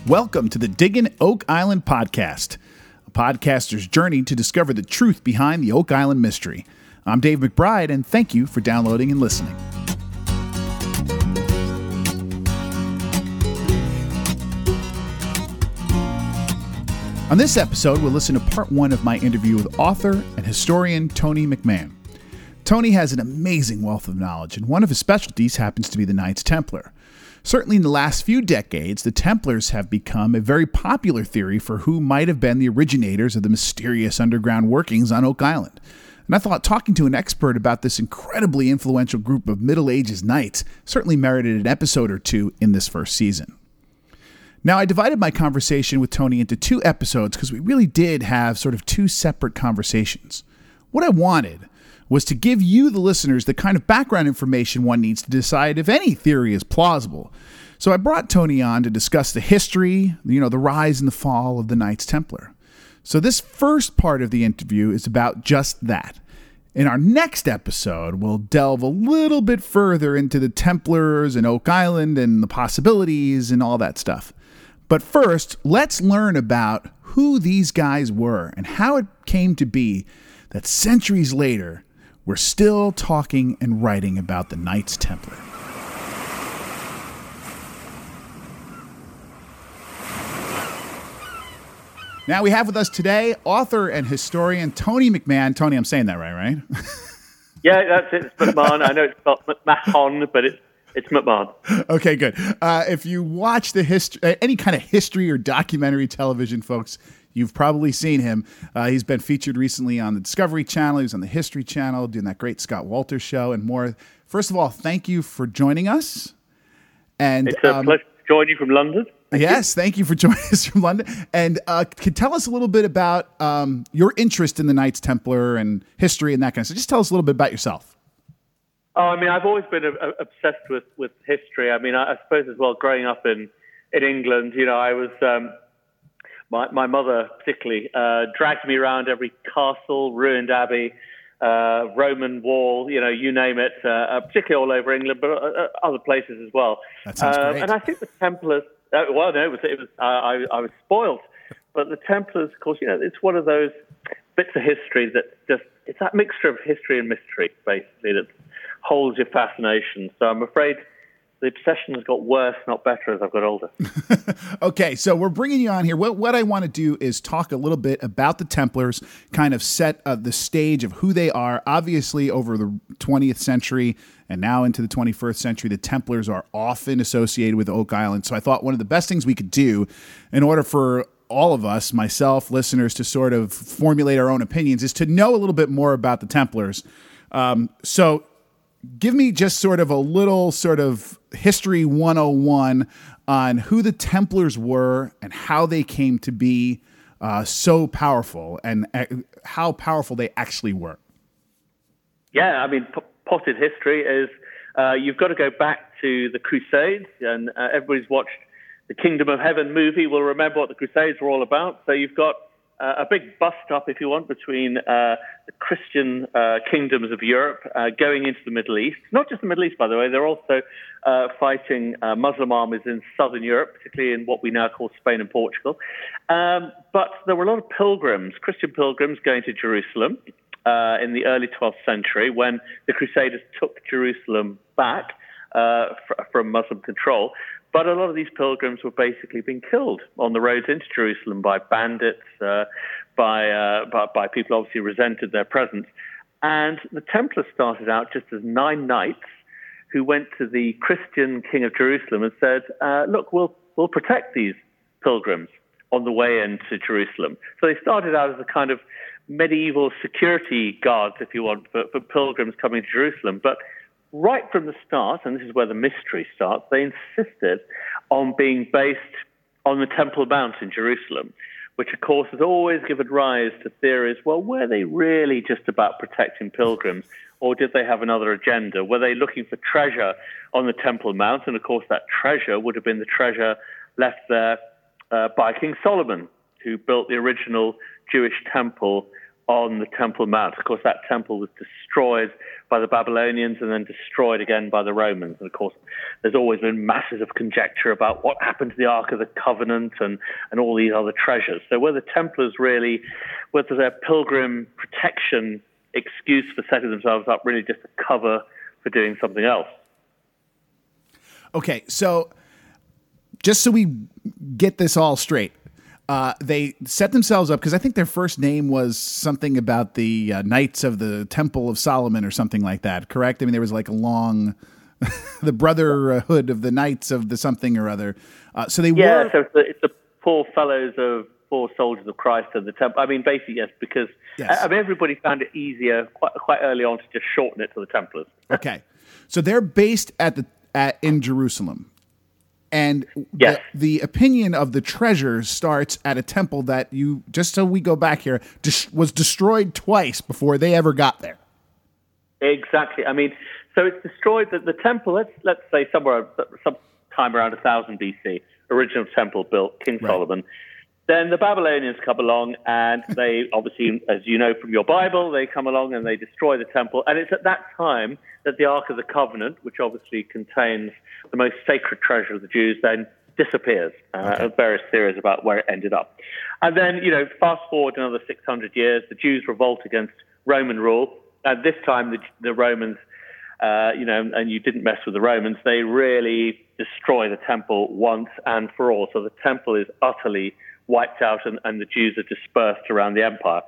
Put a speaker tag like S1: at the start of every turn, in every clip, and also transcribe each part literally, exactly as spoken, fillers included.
S1: Welcome to the Diggin' Oak Island podcast, a podcaster's journey to discover the truth behind the Oak Island mystery. I'm Dave McBride, and thank you for downloading and listening. On this episode, we'll listen to part one of my interview with author and historian Tony McMahon. Tony has an amazing wealth of knowledge, and one of his specialties happens to be the Knights Templar. Certainly in the last few decades, the Templars have become a very popular theory for who might have been the originators of the mysterious underground workings on Oak Island. And I thought talking to an expert about this incredibly influential group of Middle Ages knights certainly merited an episode or two in this first season. Now, I divided my conversation with Tony into two episodes because we really did have sort of two separate conversations. What I wanted was to give you, the listeners, the kind of background information one needs to decide if any theory is plausible. So I brought Tony on to discuss the history, you know, the rise and the fall of the Knights Templar. So this first part of the interview is about just that. In our next episode, we'll delve a little bit further into the Templars and Oak Island and the possibilities and all that stuff. But first, let's learn about who these guys were and how it came to be that centuries later, we're still talking and writing about the Knights Templar. Now we have with us today author and historian Tony McMahon. Tony, I'm saying that right, right?
S2: Yeah, that's it. It's McMahon. I know it's spelled McMahon, but it's it's McMahon.
S1: Okay, good. Uh, if you watch the history, any kind of history or documentary television, folks, you've probably seen him. Uh, he's been featured recently on the Discovery Channel. He was on the History Channel doing that great Scott Walters show and more. First of all, thank you for joining us. And
S2: it's a um, pleasure to join you from London.
S1: Thank yes, you. Thank you for joining us from London. And uh, can tell us a little bit about um, your interest in the Knights Templar and history and that kind of stuff. Just tell us a little bit about yourself.
S2: Oh, I mean, I've always been a, a, obsessed with, with history. I mean, I, I suppose as well, growing up in, in England, you know, I was... Um, My my mother particularly uh, dragged me around every castle, ruined abbey, uh, Roman wall, you know, you name it, uh, particularly all over England, but uh, other places as well.
S1: That sounds
S2: uh,
S1: great.
S2: And I think the Templars, uh, well, no, it was, it was uh, I, I was spoiled. But the Templars, of course, you know, it's one of those bits of history that just, it's that mixture of history and mystery, basically, that holds your fascination. So I'm afraid the obsession has got worse, not better, as I've got older.
S1: Okay, so we're bringing you on here. What, what I want to do is talk a little bit about the Templars, kind of set uh, the stage of who they are. Obviously, over the twentieth century and now into the twenty-first century, the Templars are often associated with Oak Island. So I thought one of the best things we could do in order for all of us, myself, listeners, to sort of formulate our own opinions is to know a little bit more about the Templars. Um, so give me just sort of a little sort of history one oh one on who the Templars were and how they came to be uh, so powerful and uh, how powerful they actually were.
S2: Yeah, I mean, p- potted history is uh, you've got to go back to the Crusades, and uh, everybody's watched the Kingdom of Heaven movie will remember what the Crusades were all about. So you've got Uh, a big bust-up, if you want, between uh, the Christian uh, kingdoms of Europe uh, going into the Middle East. Not just the Middle East, by the way. They're also uh, fighting uh, Muslim armies in southern Europe, particularly in what we now call Spain and Portugal. Um, but there were a lot of pilgrims, Christian pilgrims, going to Jerusalem uh, in the early twelfth century when the Crusaders took Jerusalem back uh, fr- from Muslim control. But a lot of these pilgrims were basically being killed on the roads into Jerusalem by bandits, uh, by, uh, by by people who obviously resented their presence. And the Templars started out just as nine knights who went to the Christian king of Jerusalem and said, uh, look, we'll we'll protect these pilgrims on the way into Jerusalem. So they started out as a kind of medieval security guards, if you want, for, for pilgrims coming to Jerusalem. But right from the start, and this is where the mystery starts, they insisted on being based on the Temple Mount in Jerusalem, which, of course, has always given rise to theories, well, were they really just about protecting pilgrims, or did they have another agenda? Were they looking for treasure on the Temple Mount? And, of course, that treasure would have been the treasure left there uh, by King Solomon, who built the original Jewish temple on the Temple Mount. Of course, that temple was destroyed by the Babylonians and then destroyed again by the Romans. And of course, there's always been masses of conjecture about what happened to the Ark of the Covenant and, and all these other treasures. So were the Templars really, whether their pilgrim protection excuse for setting themselves up really just a cover for doing something else?
S1: Okay, so just so we get this all straight, Uh, they set themselves up because I think their first name was something about the uh, Knights of the Temple of Solomon or something like that, correct? I mean, there was like a long, the Brotherhood of the Knights of the something or other. Uh, so they
S2: yeah,
S1: were.
S2: so it's the, it's the Poor Fellows of Poor Soldiers of Christ of the Temple. I mean, basically, yes, because
S1: Yes.
S2: I mean, everybody found it easier quite, quite early on to just shorten it to the Templars.
S1: Okay, so they're based at the at in Jerusalem. And
S2: yes.
S1: the, the opinion of the treasure starts at a temple that you, just so we go back here, dis- was destroyed twice before they ever got there.
S2: Exactly. I mean, so it's destroyed. The, the temple, let's let's say somewhere, sometime around one thousand B C, original temple built, King
S1: Right.
S2: Solomon. Then the Babylonians come along and they obviously, as you know from your Bible, they come along and they destroy the temple. And it's at that time that the Ark of the Covenant, which obviously contains the most sacred treasure of the Jews, then disappears. Uh,
S1: Okay.
S2: Various theories about where it ended up. And then, you know, fast forward another six hundred years, the Jews revolt against Roman rule. And this time the, the Romans, uh, you know, and you didn't mess with the Romans, they really destroy the temple once and for all. So the temple is utterly wiped out and, and the Jews are dispersed around the empire.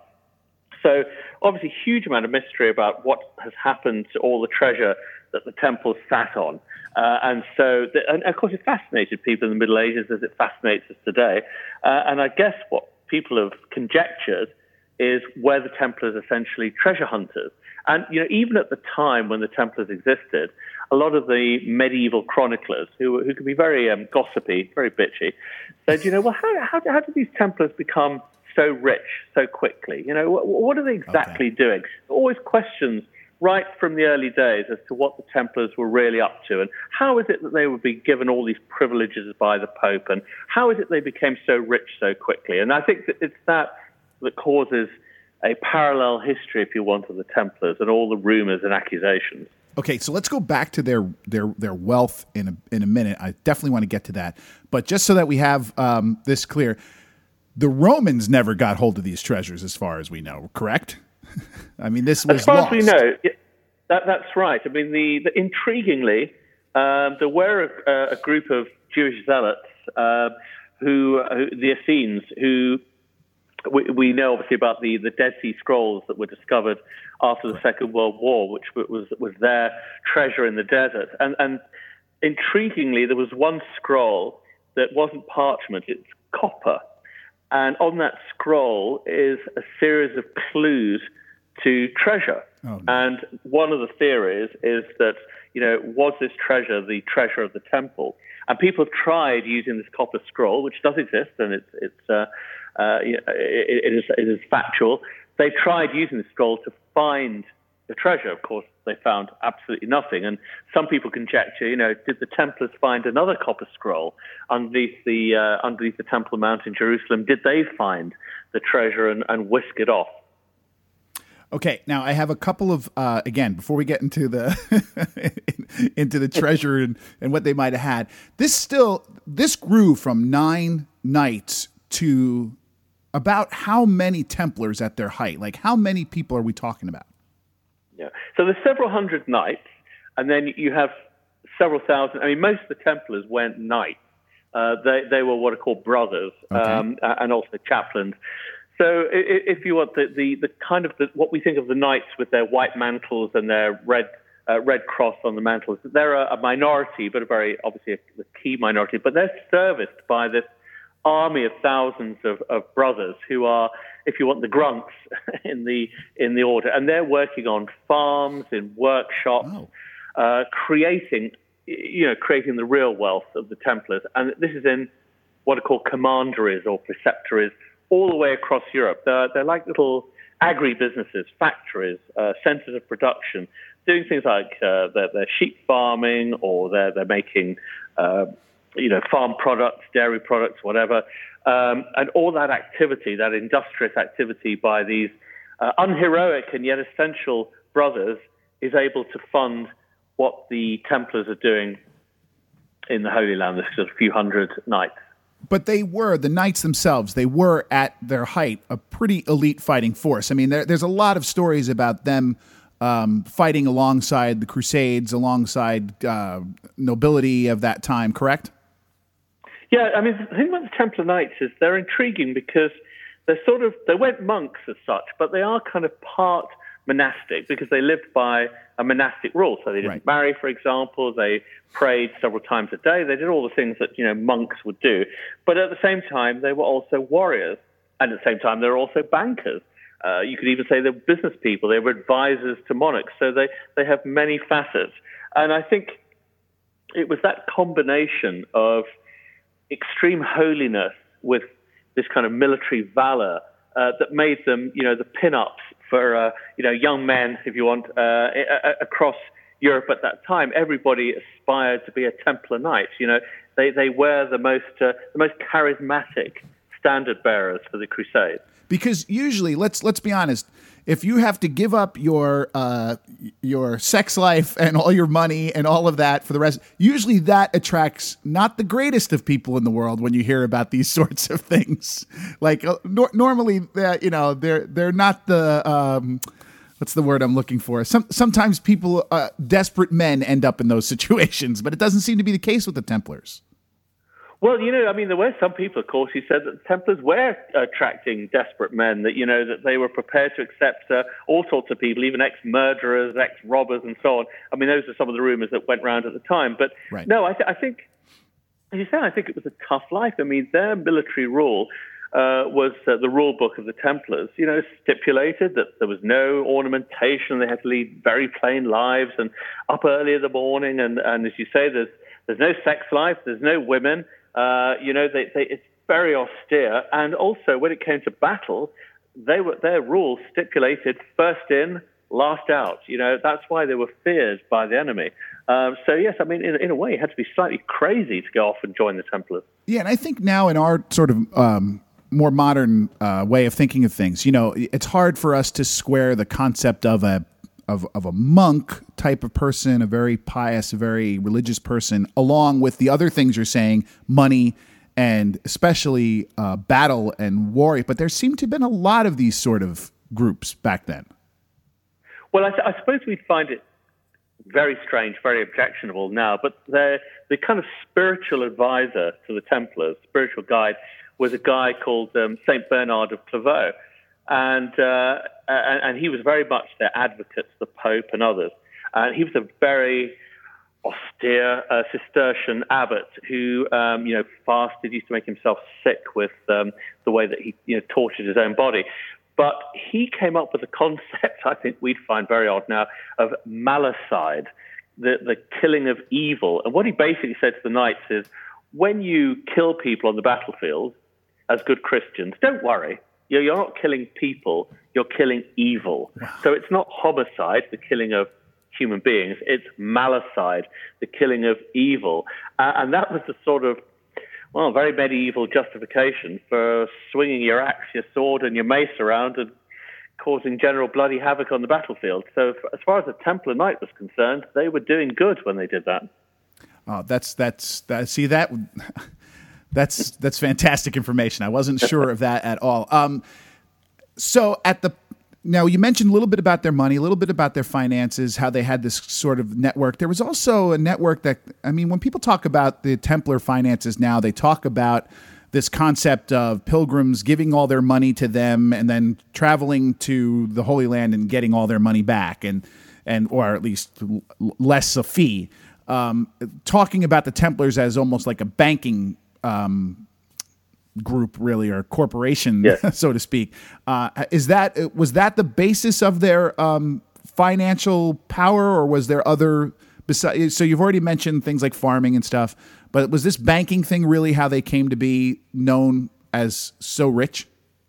S2: So obviously huge amount of mystery about what has happened to all the treasure that the temple sat on. Uh, and so, the, and of course it fascinated people in the Middle Ages as it fascinates us today. Uh, and I guess what people have conjectured is where the Templars essentially treasure hunters. And, you know, even at the time when the Templars existed, a lot of the medieval chroniclers, who who could be very um, gossipy, very bitchy, said, you know, well, how, how, how did these Templars become so rich so quickly? You know, what, what are they exactly
S1: Okay.
S2: doing? Always questions right from the early days as to what the Templars were really up to, and how is it that they would be given all these privileges by the Pope, and how is it they became so rich so quickly? And I think that it's that that causes a parallel history, if you want, of the Templars and all the rumors and accusations.
S1: Okay, so let's go back to their their their wealth in a, in a minute. I definitely want to get to that. But just so that we have um, this clear, the Romans never got hold of these treasures as far as we know, correct? I mean, this was
S2: As far
S1: lost.
S2: as we know, yeah, that, that's right. I mean, the, the intriguingly, um, there were a, a group of Jewish zealots, uh, who, who the Essenes, who we, we know obviously about the, the Dead Sea Scrolls that were discovered after the Second World War, which was was their treasure in the desert. And, and intriguingly, there was one scroll that wasn't parchment; it's copper. And on that scroll is a series of clues to treasure.
S1: Oh, no.
S2: And one of the theories is that, you know, was this treasure the treasure of the temple? And people have tried using this copper scroll, which does exist, and it's it's uh, uh, you know, it, it is it is factual. They tried using the scroll to find the treasure. Of course, they found absolutely nothing. And some people conjecture, you know, did the Templars find another copper scroll underneath the uh, underneath the Temple Mount in Jerusalem? Did they find the treasure and, and whisk it off?
S1: Okay, now I have a couple of uh, again before we get into the into the treasure and, and what they might have had. This still this grew from nine knights to about how many Templars at their height? Like how many people are we talking about?
S2: Yeah. So there's several hundred knights, and then you have several thousand. I mean, most of the Templars went knights. Uh, they they were what are called brothers,
S1: Okay.
S2: um, and also chaplains. So if you want the, the, the kind of the, what we think of the knights with their white mantles and their red uh, red cross on the mantles, they're a, a minority, but a very obviously a, a key minority. But they're serviced by this army of thousands of, of brothers who are, if you want, the grunts in the in the order, and they're working on farms, in workshops,
S1: Oh.
S2: uh, creating you know creating the real wealth of the Templars. And this is in what are called commanderies or preceptories, all the way across Europe. They're, they're like little agri-businesses, factories, uh, centers of production, doing things like uh, they're, they're sheep farming, or they're, they're making uh, you know, farm products, dairy products, whatever. Um, and all that activity, that industrious activity by these uh, unheroic and yet essential brothers is able to fund what the Templars are doing in the Holy Land, this sort of few hundred knights.
S1: But they were, the knights themselves, they were at their height a pretty elite fighting force. I mean, there, there's a lot of stories about them um, fighting alongside the Crusades, alongside uh, nobility of that time, correct?
S2: Yeah, I mean, the thing about the Templar Knights is they're intriguing because they're sort of, they weren't monks as such, but they are kind of part monastic because they lived by a monastic rule. So they didn't
S1: right.
S2: marry, for example. They prayed several times a day. They did all the things that, you know, monks would do. But at the same time, they were also warriors. And at the same time, they were also bankers. Uh, you could even say they were business people. They were advisors to monarchs. So they, they have many facets. And I think it was that combination of extreme holiness with this kind of military valor uh, that made them, you know, the pin-ups for, uh, you know, young men, if you want, uh, across Europe at that time. Everybody aspired to be a Templar Knight. You know, they, they were the most, uh, the most charismatic standard bearers for the Crusades.
S1: Because usually, let's let's be honest, if you have to give up your uh, your sex life and all your money and all of that for the rest, usually that attracts not the greatest of people in the world when you hear about these sorts of things. Like uh, nor- normally, uh, you know, they're they're not the um, what's the word I'm looking for? Some sometimes people, uh, desperate men, end up in those situations, but it doesn't seem to be the case with the Templars.
S2: Well, you know, I mean, there were some people, of course, who said that the Templars were attracting desperate men, that, you know, that they were prepared to accept uh, all sorts of people, even ex-murderers, ex-robbers, and so on. I mean, those are some of the rumors that went around at the time. But
S1: right.
S2: no, I, th- I think, as you say, I think it was a tough life. I mean, their military rule uh, was uh, the rule book of the Templars, you know, stipulated that there was no ornamentation. They had to lead very plain lives and up early in the morning. And, and as you say, there's, there's no sex life, there's no women. Uh, you know, they, they, it's very austere. And also, when it came to battle, they were, their rules stipulated first in, last out. You know, that's why they were feared by the enemy. Um, so, yes, I mean, in, in a way, you had to be slightly crazy to go off and join the Templars.
S1: Yeah, and I think now in our sort of um, more modern uh, way of thinking of things, you know, it's hard for us to square the concept of a Of, of a monk type of person, a very pious, a very religious person, along with the other things you're saying, money and especially uh, battle and war. But there seem to have been a lot of these sort of groups back then.
S2: Well, I, th- I suppose we find it very strange, very objectionable now, but the the kind of spiritual advisor to the Templars, spiritual guide, was a guy called um, Saint Bernard of Clairvaux. And, uh, and and he was very much their advocate, the Pope and others. And he was a very austere uh, Cistercian abbot who, um, you know, fasted, used to make himself sick with um, the way that he, you know, tortured his own body. But he came up with a concept I think we'd find very odd now of malicide, the, the killing of evil. And what he basically said to the knights is, when you kill people on the battlefield as good Christians, don't worry. You're not killing people, you're killing evil. Wow. So it's not homicide, the killing of human beings, it's malicide, the killing of evil. Uh, and that was the sort of, well, very medieval justification for swinging your axe, your sword, and your mace around and causing general bloody havoc on the battlefield. So as far as the Templar Knight was concerned, they were doing good when they did that.
S1: Oh, that's, that's, that, see, that... That's that's fantastic information. I wasn't sure of that at all. Um, so at the now you mentioned a little bit about their money, a little bit about their finances, how they had this sort of network. There was also a network that, I mean, when people talk about the Templar finances now, they talk about this concept of pilgrims giving all their money to them and then traveling to the Holy Land and getting all their money back, and and or at least less a fee. Um, talking about the Templars as almost like a banking Um, group, really, or corporation,
S2: yes.
S1: so to speak. Uh, is that was that the basis of their um, financial power, or was there other? Besides, so you've already mentioned things like farming and stuff, but was this banking thing really how they came to be known as so rich?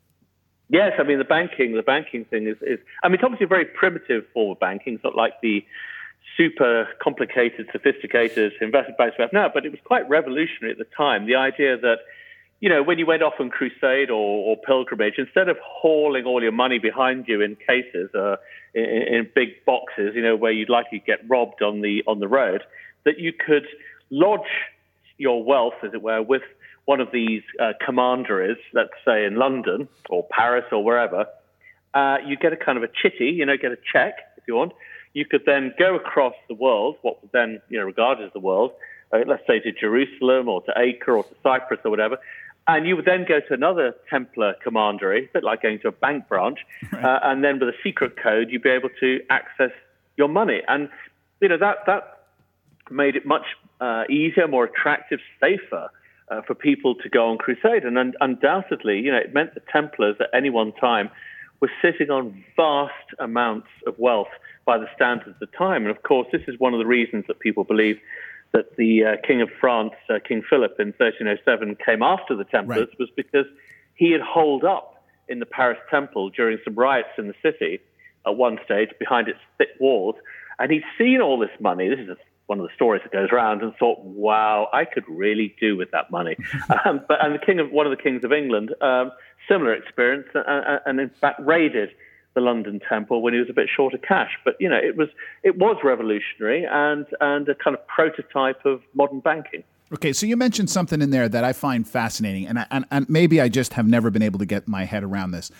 S2: Yes, I mean the banking, the banking thing is, is I mean it's obviously a very primitive form of banking. It's not like the super complicated, sophisticated investment banks we have now, but it was quite revolutionary at the time. The idea that, you know, when you went off on crusade or, or pilgrimage, instead of hauling all your money behind you in cases, uh, in, in big boxes, you know, where you'd likely get robbed on the on the road, that you could lodge your wealth, as it were, with one of these uh, commanderies, let's say in London or Paris or wherever. Uh, you get a kind of a chitty, you know, get a check if you want. You could then go across the world, what was then, you know, regarded as the world, uh, let's say to Jerusalem or to Acre or to Cyprus or whatever, and you would then go to another Templar commandery, a bit like going to a bank branch, right. uh, and then with a secret code, you'd be able to access your money. And, you know, that, that made it much uh, easier, more attractive, safer uh, for people to go on crusade. And un- undoubtedly, you know, it meant the Templars at any one time were sitting on vast amounts of wealth by the standards of the time. And of course, this is one of the reasons that people believe that the uh, King of France, uh, King Philip, in thirteen oh seven came after the Templars, right. was because he had holed up in the Paris Temple during some riots in the city at one stage behind its thick walls. And he'd seen all this money. This is a, one of the stories that goes around, and thought, wow, I could really do with that money. um, but And the king of one of the kings of England, um, similar experience, uh, and in fact raided the London Temple when he was a bit short of cash. But, you know, it was it was revolutionary and, and a kind of prototype of modern banking.
S1: Okay, so you mentioned something in there that I find fascinating, and, I, and, and maybe I just have never been able to get my head around this.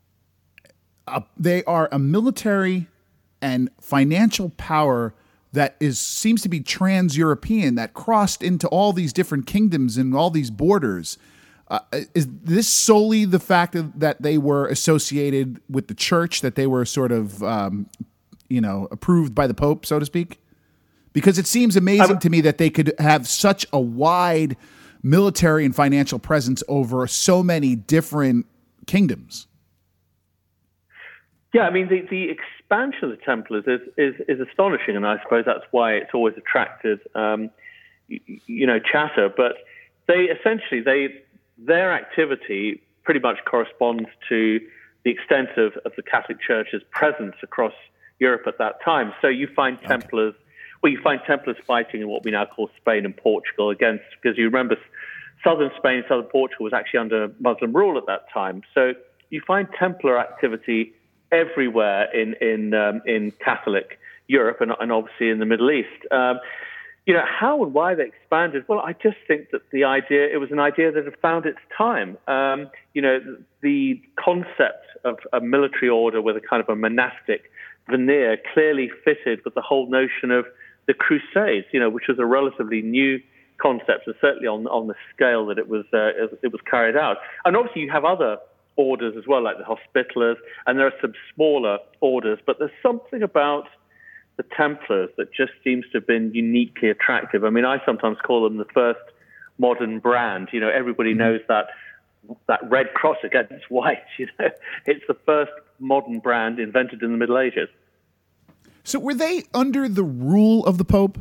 S1: Uh, they are a military and financial power that is seems to be trans-European, that crossed into all these different kingdoms and all these borders. Uh, is this solely the fact of, that they were associated with the church, that they were sort of, um, you know, approved by the Pope, so to speak? Because it seems amazing to me that they could have such a wide military and financial presence over so many different kingdoms.
S2: Yeah, I mean, the, the expansion of the Templars is, is, is astonishing, and I suppose that's why it's always attracted, um, you, you know, chatter. But they essentially, they... their activity pretty much corresponds to the extent of, of the Catholic Church's presence across Europe at that time. So you find Templars, okay. well, you find Templars fighting in what we now call Spain and Portugal against, because you remember southern Spain, southern Portugal was actually under Muslim rule at that time. So you find Templar activity everywhere in in um, in Catholic Europe and, and obviously in the Middle East. Um, You know, how and why they expanded? Well, I just think that the idea, it was an idea that had found its time. Um, you know, the concept of a military order with a kind of a monastic veneer clearly fitted with the whole notion of the Crusades, you know, which was a relatively new concept, and certainly on, on the scale that it was, uh, it was carried out. And obviously you have other orders as well, like the Hospitallers, and there are some smaller orders, but there's something about the Templars that just seems to have been uniquely attractive. I mean, I sometimes call them the first modern brand. You know, everybody knows that that red cross against white. You know, it's the first modern brand invented in the Middle Ages.
S1: So, were they under the rule of the Pope?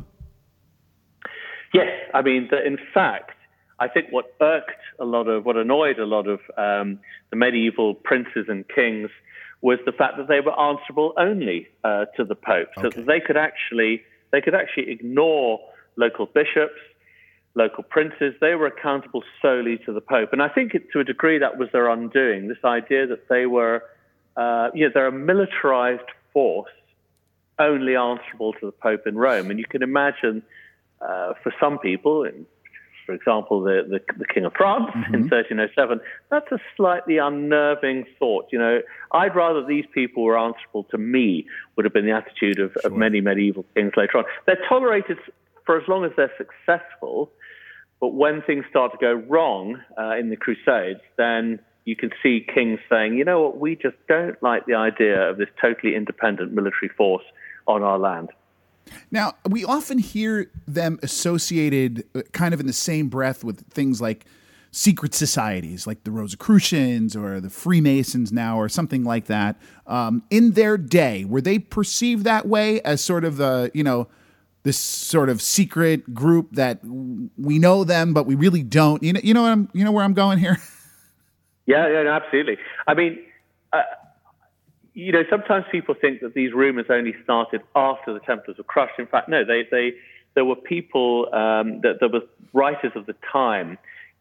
S2: Yes, I mean, the, in fact, I think what irked a lot of, what annoyed a lot of um, the medieval princes and kings was the fact that they were answerable only uh, to the Pope, so okay. that they could actually they could actually ignore local bishops, local princes. They were accountable solely to the Pope, and I think it, to a degree that was their undoing. This idea that they were, uh, you know, they're a militarized force, only answerable to the Pope in Rome, and you can imagine uh, for some people. In, For example, the, the, the King of France mm-hmm. in thirteen oh seven, that's a slightly unnerving thought. You know, I'd rather these people were answerable to me, would have been the attitude of, sure. of many medieval kings later on. They're tolerated for as long as they're successful, but when things start to go wrong uh, in the Crusades, then you can see kings saying, you know what, we just don't like the idea of this totally independent military force on our land.
S1: Now, we often hear them associated kind of in the same breath with things like secret societies, like the Rosicrucians or the Freemasons now, or something like that. Um, in their day, were they perceived that way as sort of the, you know, this sort of secret group that we know them, but we really don't? You know, you know what I'm, you know where I'm going here?
S2: Yeah, yeah, no, absolutely. I mean, uh, you know, sometimes people think that these rumors only started after the Templars were crushed. In fact, no, they, they there were people, um, that there were writers of the time,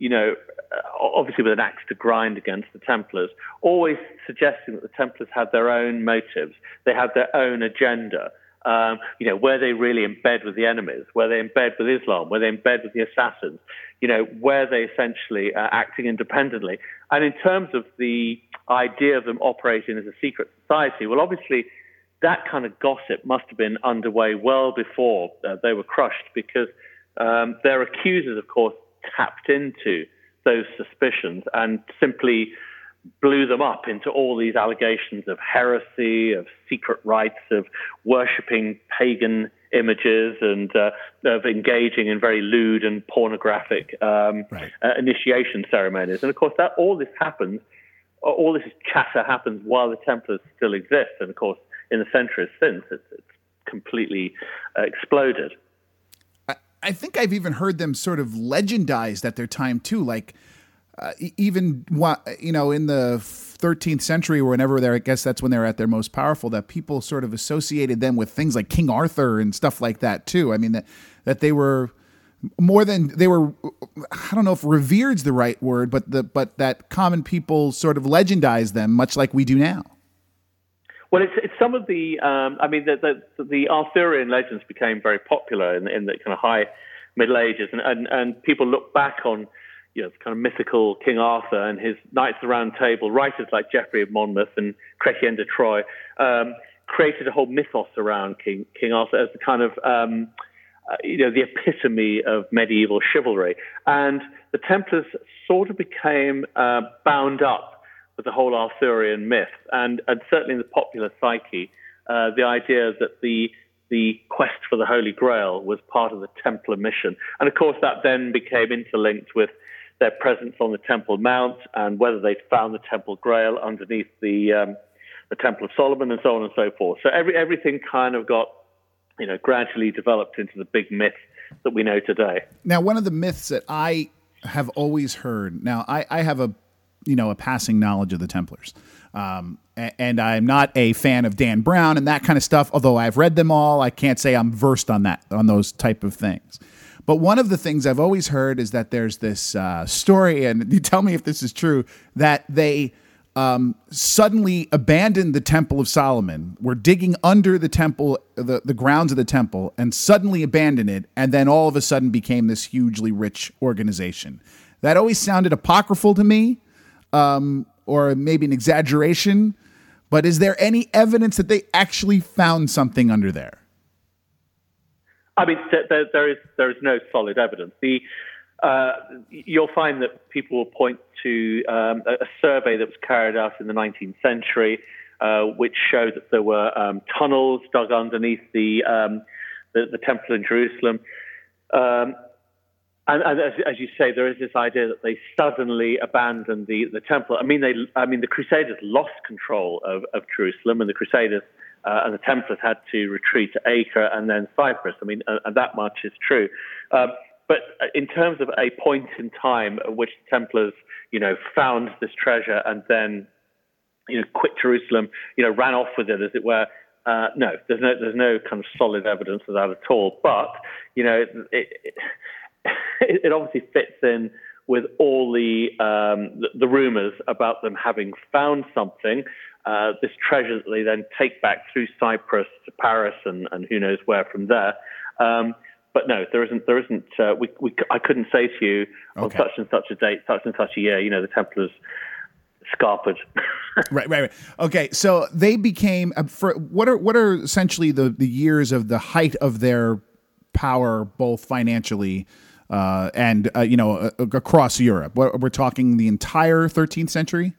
S2: you know, obviously with an axe to grind against the Templars, always suggesting that the Templars had their own motives, they had their own agenda. Um, you know, were they really in bed with the enemies? Were they in bed with Islam? Were they in bed with the assassins? You know, were they essentially uh, acting independently? And in terms of the idea of them operating as a secret society, well, obviously that kind of gossip must have been underway well before uh, they were crushed, because um, their accusers, of course, tapped into those suspicions and simply blew them up into all these allegations of heresy, of secret rites, of worshipping pagan images, and uh, of engaging in very lewd and pornographic um, right. uh, initiation ceremonies. And of course, that all this happens, all this chatter happens while the Templars still exist. And of course, in the centuries since, it's, it's completely uh, exploded.
S1: I, I think I've even heard them sort of legendized at their time too, like. Uh, even you know, in the thirteenth century or whenever they're, I guess that's when they're at their most powerful, that people sort of associated them with things like King Arthur and stuff like that too. I mean, that that they were more than they were. I don't know if revered's the right word, but the but that common people sort of legendized them, much like we do now.
S2: Well, it's it's some of the. Um, I mean, the, the the Arthurian legends became very popular in, in the kind of high Middle Ages, and, and and people look back on, you know, kind of mythical King Arthur and his Knights of the Round Table. Writers like Geoffrey of Monmouth and Chrétien de Troyes um, created a whole mythos around King King Arthur as the kind of, um, uh, you know, the epitome of medieval chivalry. And the Templars sort of became uh, bound up with the whole Arthurian myth, and, and certainly in the popular psyche, uh, the idea that the the quest for the Holy Grail was part of the Templar mission. And of course, that then became interlinked with their presence on the Temple Mount, and whether they'd found the Temple Grail underneath the um, the Temple of Solomon, and so on and so forth. So every everything kind of got, you know, gradually developed into the big myth that we know today.
S1: Now, one of the myths that I have always heard. Now, I, I have a you know a passing knowledge of the Templars, um, and, and I'm not a fan of Dan Brown and that kind of stuff. Although I've read them all, I can't say I'm versed on that on those type of things. But one of the things I've always heard is that there's this uh, story, and you tell me if this is true, that they um, suddenly abandoned the Temple of Solomon, were digging under the temple, the, the grounds of the temple, and suddenly abandoned it, and then all of a sudden became this hugely rich organization. That always sounded apocryphal to me, um, or maybe an exaggeration, but is there any evidence that they actually found something under there?
S2: I mean, there, there is there is no solid evidence. The uh, you'll find that people will point to um, a, a survey that was carried out in the nineteenth century, uh, which showed that there were um, tunnels dug underneath the um, the, the temple in Jerusalem. Um, and, and as, as you say, there is this idea that they suddenly abandoned the, the temple. I mean, they I mean the Crusaders lost control of, of Jerusalem, and the Crusaders. Uh, and the Templars had to retreat to Acre and then Cyprus. I mean, uh, and that much is true. Um, but in terms of a point in time at which the Templars, you know, found this treasure and then, you know, quit Jerusalem, you know, ran off with it, as it were. Uh, no, there's no, there's no kind of solid evidence of that at all. But you know, it, it, it obviously fits in with all the um, the, the rumors about them having found something. Uh, this treasure that they then take back through Cyprus to Paris and, and who knows where from there. Um, but no, there isn't. There isn't. Uh, we, we, I couldn't say to you on okay. such and such a date, such and such a year. You know, the Templars scarpered.
S1: right, right, right. Okay, so they became. Uh, for what are what are essentially the the years of the height of their power, both financially uh, and uh, you know uh, across Europe? We're, we're talking the entire thirteenth century.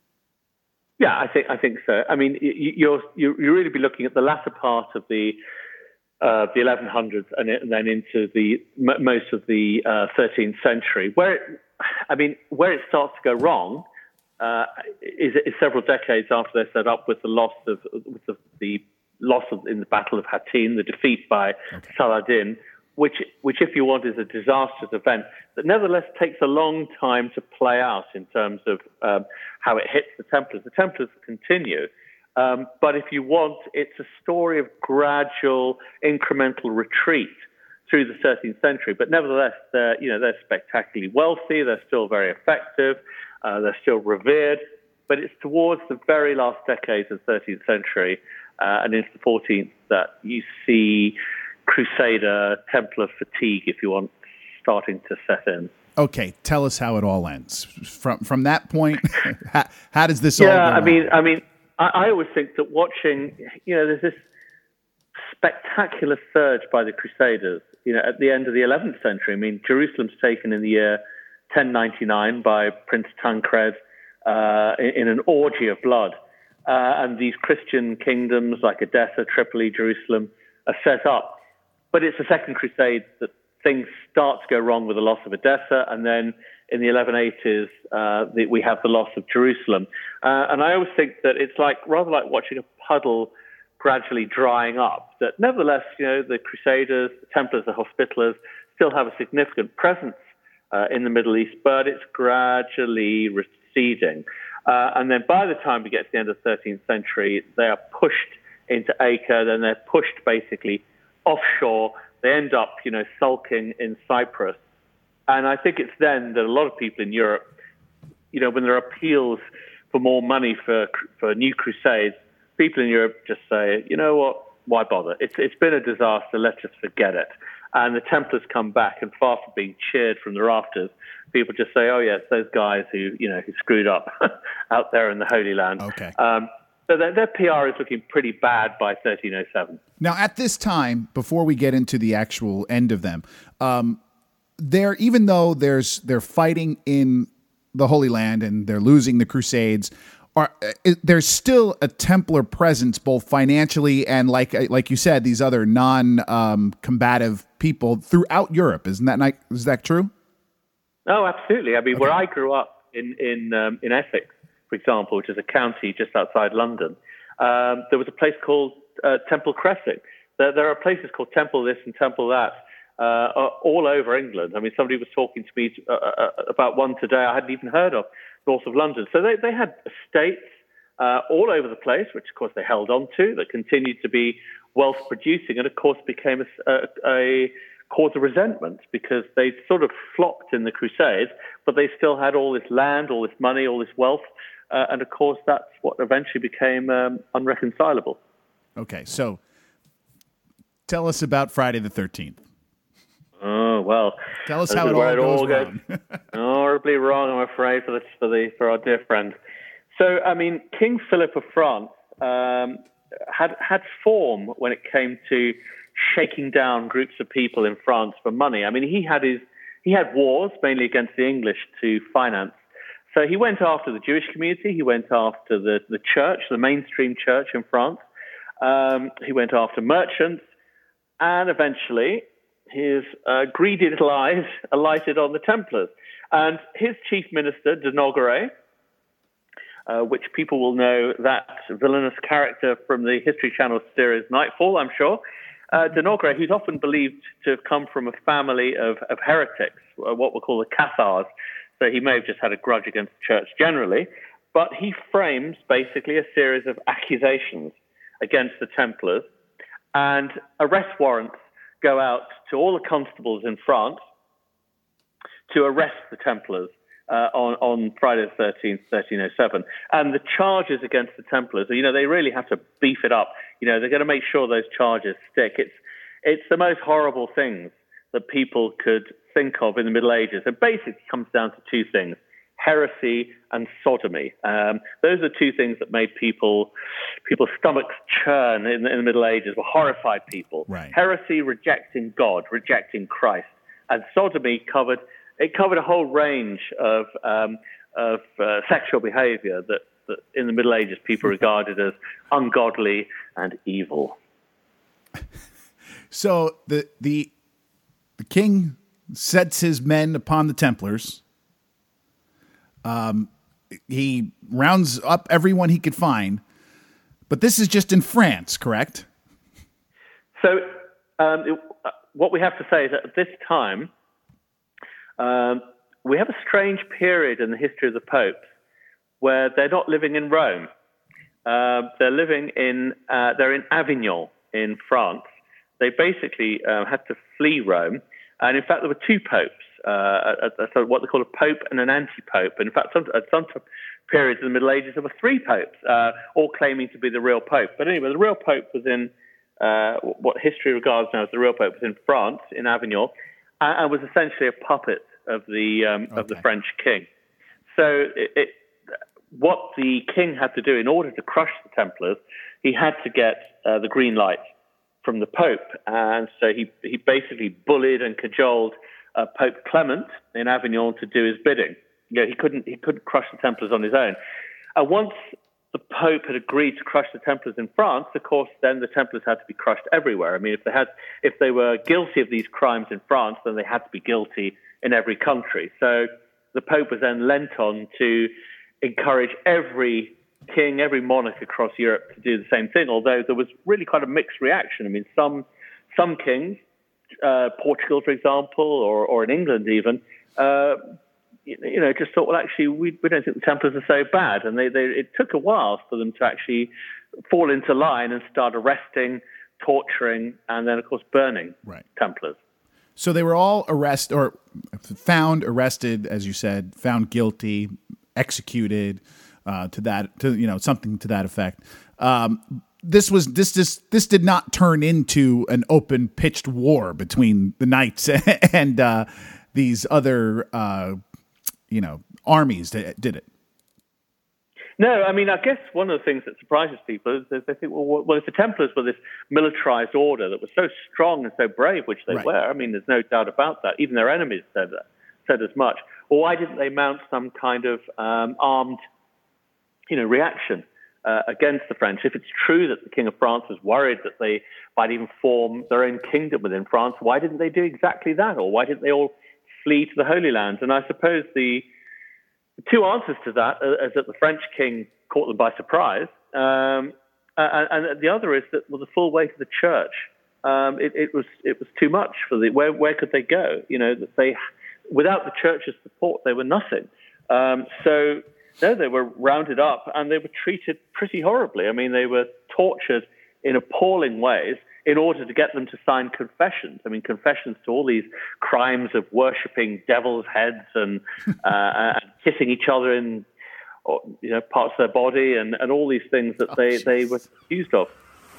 S2: Yeah, I think I think so. I mean, you, you're you really be looking at the latter part of the uh, the eleven hundreds and, it, and then into the m- most of the uh, thirteenth century. Where, it, I mean, where it starts to go wrong uh, is, is several decades after they're set up with the loss of with the, the loss of, in the Battle of Hattin, the defeat by okay. Saladin, which which if you want is a disastrous event that nevertheless takes a long time to play out in terms of um, how it hits the Templars. The Templars continue, um, but if you want, it's a story of gradual incremental retreat through the thirteenth century. But nevertheless, they're, you know, they're spectacularly wealthy. They're still very effective. Uh, they're still revered. But it's towards the very last decades of the thirteenth century uh, and into the fourteenth that you see Crusader, Templar fatigue, if you want, starting to set in.
S1: Okay, tell us how it all ends. From from that point, how, how does this
S2: yeah,
S1: all go
S2: I
S1: on?
S2: mean, I mean, I, I always think that watching, you know, there's this spectacular surge by the Crusaders, you know, at the end of the eleventh century. I mean, Jerusalem's taken in the year ten ninety-nine by Prince Tancred uh, in, in an orgy of blood. Uh, and these Christian kingdoms like Edessa, Tripoli, Jerusalem are set up. But it's the Second Crusade that things start to go wrong with the loss of Edessa, and then in the eleven eighties, uh, the, we have the loss of Jerusalem. Uh, and I always think that it's like rather like watching a puddle gradually drying up, that nevertheless, you know, the Crusaders, the Templars, the Hospitallers still have a significant presence uh, in the Middle East, but it's gradually receding. Uh, and then by the time we get to the end of the thirteenth century, they are pushed into Acre, then they're pushed basically offshore. They end up, you know, sulking in Cyprus. And I think it's then that a lot of people in Europe, you know, when there are appeals for more money for for new crusades, people in Europe just say, you know what, why bother? It's It's been a disaster, let's just forget it. And the Templars come back, and far from being cheered from the rafters, people just say, oh, yeah, it's those guys who, you know, who screwed up out there in the Holy Land.
S1: Okay.
S2: Um, So their, their P R is looking pretty bad by thirteen oh seven.
S1: Now, at this time, before we get into the actual end of them, um, they're even though there's they're fighting in the Holy Land and they're losing the Crusades, are uh, there's still a Templar presence, both financially and like like you said, these other non-combative um, people throughout Europe. Isn't that not, is that true?
S2: Oh, absolutely. I mean,
S1: Okay.
S2: where I grew up in in um, in Essex, for example, which is a county just outside London, um, there was a place called uh, Temple Cressing. There, there are places called Temple this and Temple that uh, all over England. I mean, somebody was talking to me uh, uh, about one today I hadn't even heard of, north of London. So they, they had estates uh, all over the place, which, of course, they held on to, that continued to be wealth-producing, and, of course, became a, a, a cause of resentment because they sort of flopped in the Crusades, but they still had all this land, all this money, all this wealth. Uh, and, of course, that's what eventually became um, unreconcilable.
S1: Okay, so tell us about Friday the thirteenth.
S2: Oh, well.
S1: Tell us
S2: this
S1: how
S2: is
S1: it
S2: where
S1: all
S2: it
S1: goes
S2: all
S1: wrong.
S2: goes horribly wrong, I'm afraid, for, the, for, the, for our dear friend. So, I mean, King Philip of France um, had, had form when it came to shaking down groups of people in France for money. I mean, he had his he had wars, mainly against the English, to finance. So he went after the Jewish community, he went after the, the church, the mainstream church in France, um, he went after merchants, and eventually his uh, greedy little eyes alighted on the Templars. And his chief minister, de Nogaret, uh, which people will know that villainous character from the History Channel series Nightfall, I'm sure, uh, de Nogaret, who's often believed to have come from a family of, of heretics, what we'll call the Cathars. So he may have just had a grudge against the church generally, but he frames basically a series of accusations against the Templars, and arrest warrants go out to all the constables in France to arrest the Templars uh, on, on Friday the thirteenth, thirteen oh seven. And the charges against the Templars, you know, they really have to beef it up. You know, they're going to make sure those charges stick. It's, it's the most horrible things that people could think of in the Middle Ages. It basically comes down to two things: heresy and sodomy. Um, those are two things that made people people's stomachs churn in, in the Middle Ages, were horrified people.
S1: Right.
S2: Heresy, rejecting God, rejecting Christ, and sodomy covered it covered a whole range of um, of uh, sexual behavior that, that in the Middle Ages people regarded as ungodly and evil.
S1: So the the the king sets his men upon the Templars. Um, he rounds up everyone he could find, but this is just in France, correct?
S2: So um, it, uh, what we have to say is that at this time, um, we have a strange period in the history of the popes where they're not living in Rome. Uh, they're living in, uh, they're in Avignon in France. they basically uh, had to flee Rome. And in fact, there were two popes, uh, a, a, what they call a pope and an anti-pope. And in fact, some, at some periods in the Middle Ages, there were three popes, uh, all claiming to be the real pope. But anyway, the real pope was in uh, what history regards now as the real pope was in France, in Avignon, and, and was essentially a puppet of the um, okay. of the French king. So it, it, what the king had to do in order to crush the Templars, he had to get uh, the green light from the Pope. And so he, he basically bullied and cajoled uh, Pope Clement in Avignon to do his bidding. You know, he couldn't he couldn't crush the Templars on his own. And once the Pope had agreed to crush the Templars in France, of course, then the Templars had to be crushed everywhere. I mean, if they had if they were guilty of these crimes in France, then they had to be guilty in every country. So the Pope was then lent on to encourage every king, every monarch across Europe to do the same thing, although there was really quite a mixed reaction. I mean, some some kings, uh, Portugal, for example, or, or in England even, uh, you, you know, just thought, well, actually, we, we don't think the Templars are so bad. And they, they, it took a while for them to actually fall into line and start arresting, torturing, and then, of course, burning
S1: right.
S2: Templars.
S1: So they were all arrested, or found, arrested, as you said, found guilty, executed, uh, to that, to you know, something to that effect. Um, this was this this this did not turn into an open pitched war between the knights and uh, these other, uh, you know, armies. Did it?
S2: No, I mean, I guess one of the things that surprises people is they think, well, well, if the Templars were this militarized order that was so strong and so brave, which they right. were, I mean, there's no doubt about that. Even their enemies said that, said as much. Well, why didn't they mount some kind of um, armed, you know, reaction uh, against the French? If it's true that the King of France was worried that they might even form their own kingdom within France, why didn't they do exactly that? Or why didn't they all flee to the Holy Lands? And I suppose the two answers to that is that the French king caught them by surprise, um, and, and the other is that, well, the full weight of the church, um, it, it was it was too much for the. Where where could they go? You know, that they without the church's support, they were nothing. Um, so no, they were rounded up and they were treated pretty horribly. I mean, they were tortured in appalling ways in order to get them to sign confessions. I mean, confessions to all these crimes of worshipping devil's heads and, uh, and kissing each other in, you know, parts of their body and, and all these things that they, oh, they were accused of.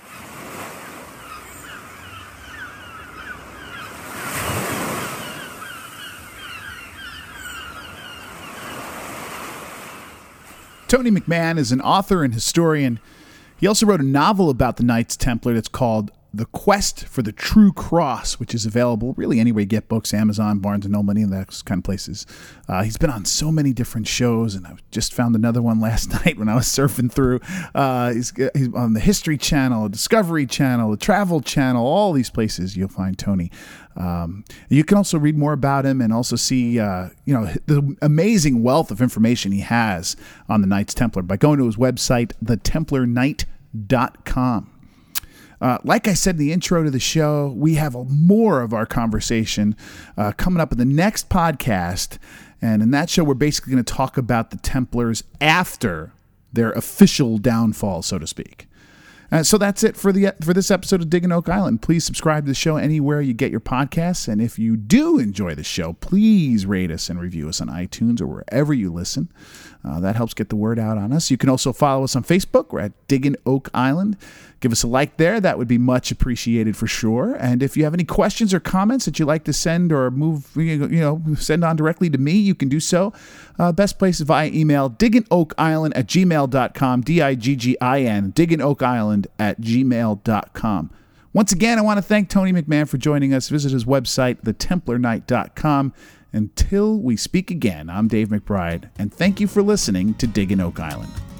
S1: Tony McMahon is an author and historian. He also wrote a novel about the Knights Templar that's called The Quest for the True Cross, which is available really anywhere you get books, Amazon, Barnes and Noble, any of those kind of places. Uh, he's been on so many different shows, and I just found another one last night when I was surfing through. Uh, he's, he's on the History Channel, Discovery Channel, the Travel Channel, all these places you'll find Tony. Um, you can also read more about him and also see, uh, you know, the amazing wealth of information he has on the Knights Templar by going to his website, the templar knight dot com. Uh, like I said in the intro to the show, we have a, more of our conversation uh, coming up in the next podcast. And in that show, we're basically going to talk about the Templars after their official downfall, so to speak. Uh, so that's it for the for this episode of Digging Oak Island. Please subscribe to the show anywhere you get your podcasts. And if you do enjoy the show, please rate us and review us on iTunes or wherever you listen. Uh, that helps get the word out on us. You can also follow us on Facebook. We're at Digging Oak Island. Give us a like there. That would be much appreciated for sure. And if you have any questions or comments that you'd like to send or move, you know, send on directly to me, you can do so. Uh, best place is via email, diggin oak island at gmail dot com, D I G G I N, diggin oak island at gmail dot com. Once again, I want to thank Tony McMahon for joining us. Visit his website, the templar knight dot com. Until we speak again, I'm Dave McBride, and thank you for listening to Digging Oak Island.